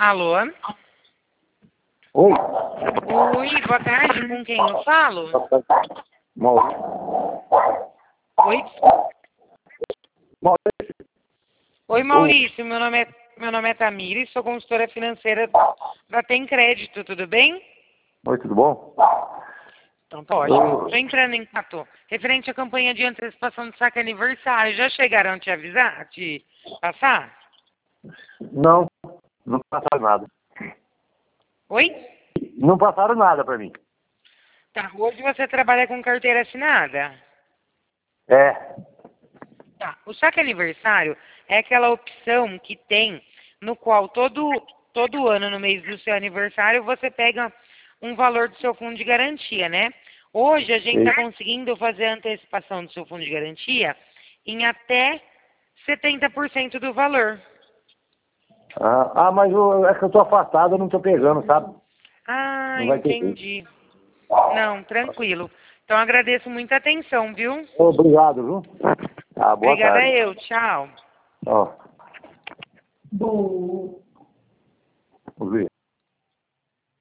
Alô? Oi. Oi, boa tarde, com quem eu falo? Maurício. Oi? Maurício. Oi, Maurício, meu nome é Tamires, sou consultora financeira da Tem Crédito, tudo bem? Oi, tudo bom? Então tá ótimo. Estou entrando em contato. Referente à campanha de antecipação do saque aniversário, já chegaram a te avisar, a te passar? Não, não passaram nada. Oi? Não passaram nada pra mim. Tá, hoje você trabalha com carteira assinada? É. Tá, o saque aniversário é aquela opção que tem, no qual todo ano, no mês do seu aniversário, você pega um valor do seu fundo de garantia, né? Hoje a gente está conseguindo fazer a antecipação do seu fundo de garantia em até 70% do valor. Mas é que eu tô afastado, eu não tô pegando, sabe? Ah, Não vai ter jeito. entendi. Não, tranquilo. Então agradeço muita atenção, viu? Obrigado, viu? Boa Obrigada tarde. eu. Tchau. Ó. Vamos ver.